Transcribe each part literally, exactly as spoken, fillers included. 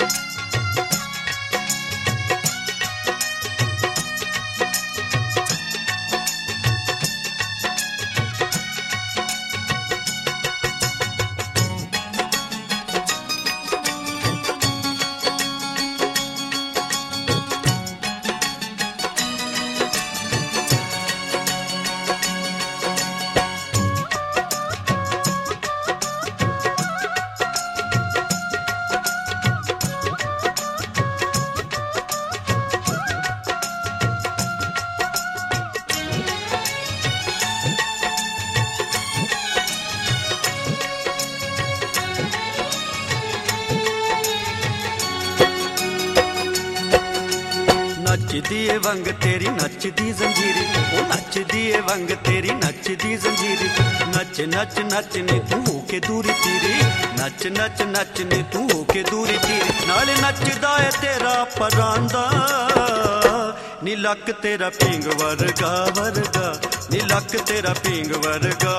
नचदी ए वंग तेरी नचदी जंजीरी, ओ नचदी ए वंग तेरी नचदी जंजीरी। नच नच नच नी तू होके दूरी तीरी, नच नच नच नी तू होके दूरी तीरी। नाल नचदा ए तेरा परांदा, नी लक तेरा पिंग वर्गा वर्गा, नी लक तेरा पिंग वर्गा।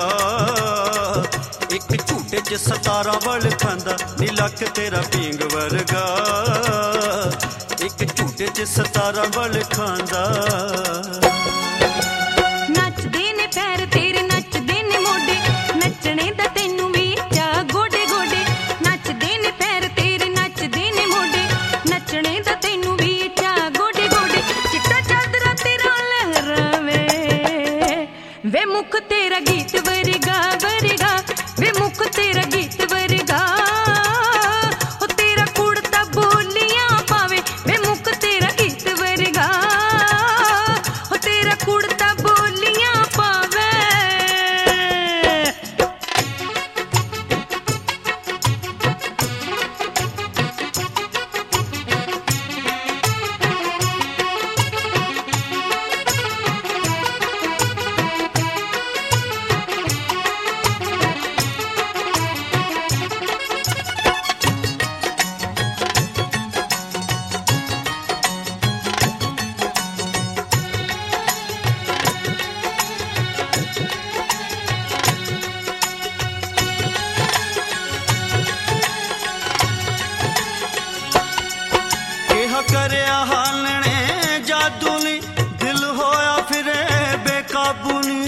एक झूटे च सतारा वल खांदा, नी लक तेरा पिंग वर्गा। एक झूटे च सतारा वल खांदा। नचदे ने पैर तेरे नचदे ने मोडे, नचने दा तैनू भी चा गोडे गोडे। नचदे ने पैर तेरे नचदे ने मोडे, नचने दा तैनू भी चा गोडे गोडे। चिट्टा चादरा तेरा लहरावे, वे मुख तेरा गीत वर्गा वर्गा, वे मुख तेरा गीत वर्गा। करया हालने जादू नी, दिल होया फिरे बेकाबू नी।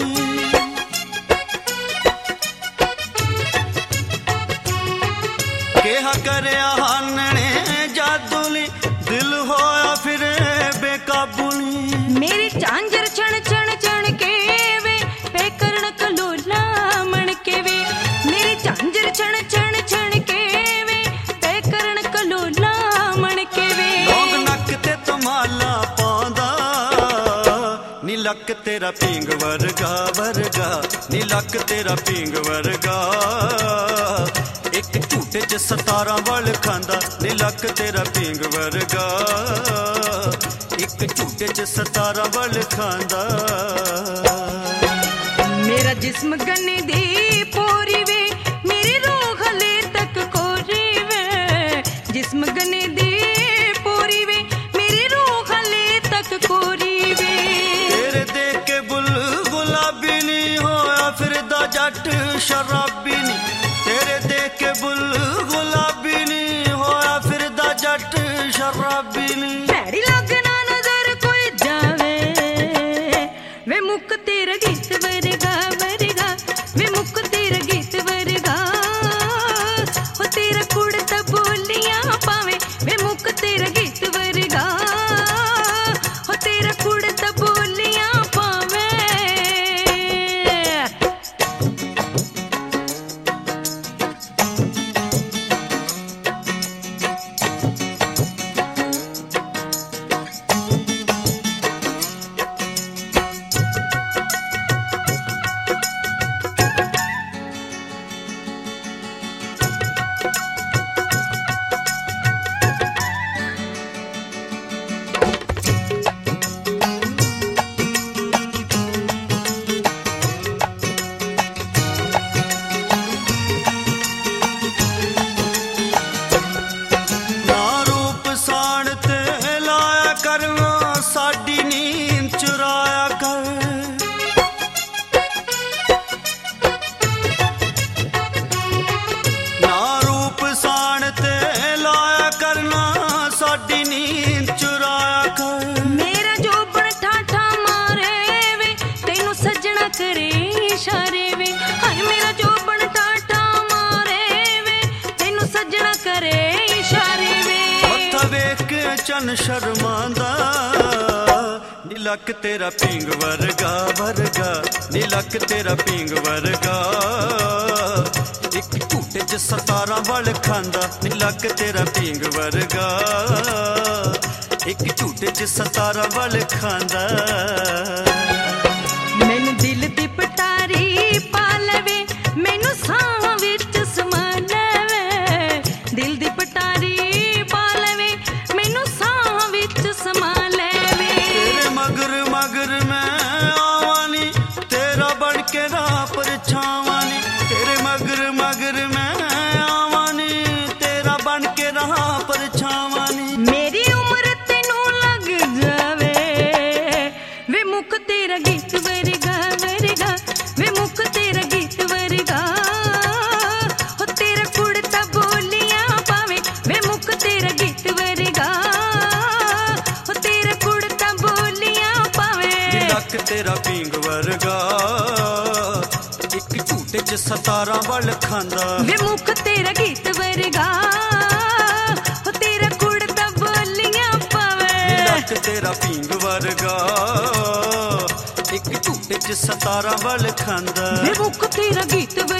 केहा करया हालने जादू नी, दिल होया फिरे बेकाबू नी। मेरी झांझर छण छण छण के वे, पे करण कलोला मन के वे। मेरी झांझर छण छण छण के वे, पे करण कलोला मन के वे। माला पांदा, नी लक तेरा पिंग वर्गा वर्गा, नी लक तेरा पिंग वर्गा। एक झूटे च सतारा वल खांदा, नी लक तेरा पिंग वर्गा। एक झूटे च सतारा वल खांदा। मेरा जिस्म गन्ने दी पोरी वे, मेरी रूह हले तक कोरी वे। जिस्म गन्ने दी पोरी वे, तेरे देख के बुल गुलाबी नी होया फिरदा जट शराबी नी। तेरे देख के बुल गुलाबी नी होया फिरदा जट शराबी नी। भैड़ी लगना नजर कोई जावे, वे मुख तेरा गीत वर्गा वर्गा, वे मुख तेरा गीत वर्गा। हो तेरा कुड़ता बोलियां पावे, वे मुख तेरा गीत वर्गा। हो तेरा कुड़ता बोलियां पावे। ਚੰਨ ਸ਼ਰਮਾਂਦਾ ਨੀ ਲੱਕ ਤੇਰਾ ਪੀਂਗ ਵਰਗਾ ਵਰਗਾ ਨੀ ਲੱਕ ਤੇਰਾ ਪੀਂਗ ਵਰਗਾ ਇੱਕ ਝੂਟੇ 'ਚ ਸਤਾਰਾਂ ਵਲ ਖਾਂਦਾ ਨੀ ਲੱਕ ਤੇਰਾ ਪੀਂਗ ਵਰਗਾ ਇੱਕ ਝੂਟੇ 'ਚ ਸਤਾਰਾਂ ਵਲ ਖਾਂਦਾ ਮੈਨੂੰ ਦਿਲ ਦੀ ਪਟਾਰੀ ਪਾ ਲਵੇ ਮੈਨੂੰ ਸਾਹ ਵਿੱਚ ਸਮਾ ਲਵੇ ਦਿਲ ਦੀ ਪਟਾਰੀ ਪਾ ਲਵੇ ਮੈਨੂੰ ਸਾਹ ਵਿੱਚ ਸਮਾ ਲਵੇ ਤੇਰੇ ਮਗਰ ਮਗਰ ਮੈਂ ਆਵਾਂ ਨੀ ਤੇਰਾ ਬਣ ਕੇ ਰਾਹ ਪਰਛਾਵਾਂ ਨੀ ਤੇਰੇ ਮਗਰ ਮਗਰ ਮੈਂ ਆਵਾਂ ਨੀ ਤੇਰਾ ਬਣ ਕੇ ਰਾਹ ਪਰਛਾਵਾਂ ਨੀ ਮੇਰੀ ਉਮਰ ਤੈਨੂੰ ਲੱਗ ਜਾਵੇ ਵੇ ਮੁੱਖ ਤੇਰਾ ਗੀਤ ਵਰਗਾ ਵਰਗਾ ਵੇ ਮੁੱਖ ਤੇਰਾ ਗੀਤ ਵਰਗਾ ਹੋ ਤੇਰਾ ਕੁੜਤਾ ਬੋਲੀਆਂ ਪਾਵੇ ਵੇ ਮੁੱਖ ਤੇਰਾ ਗੀਤ ਵਰਗਾ ਹੋ ਤੇਰਾ ਕੁੜਤਾ ਬੋਲੀਆਂ ਪਾਵੇ ਨੀ ਲੱਕ ਤੇਰਾ ਪੀਂਗ ਵਰਗਾ ਇੱਕ ਝੂਟੇ 'ਚ ਸਤਾਰਾਂ ਵੱਲ ਖਾਂਦਾ ਵੇ ਮੁੱਖ ਤੇਰਾ ਗੀਤ ਵਰਗਾ ਹੋ ਤੇਰਾ ਕੁੜਤਾ ਬੋਲੀਆਂ ਪਾਵੇ ਨੀ ਲੱਕ ਤੇਰਾ ਪੀਂਗ ਵਰਗਾ ਇੱਕ ਝੂਟੇ 'ਚ ਸਤਾਰਾਂ ਵੱਲ ਖਾਂਦਾ ਵੇ ਮੁੱਖ ਤੇਰਾ ਗੀਤ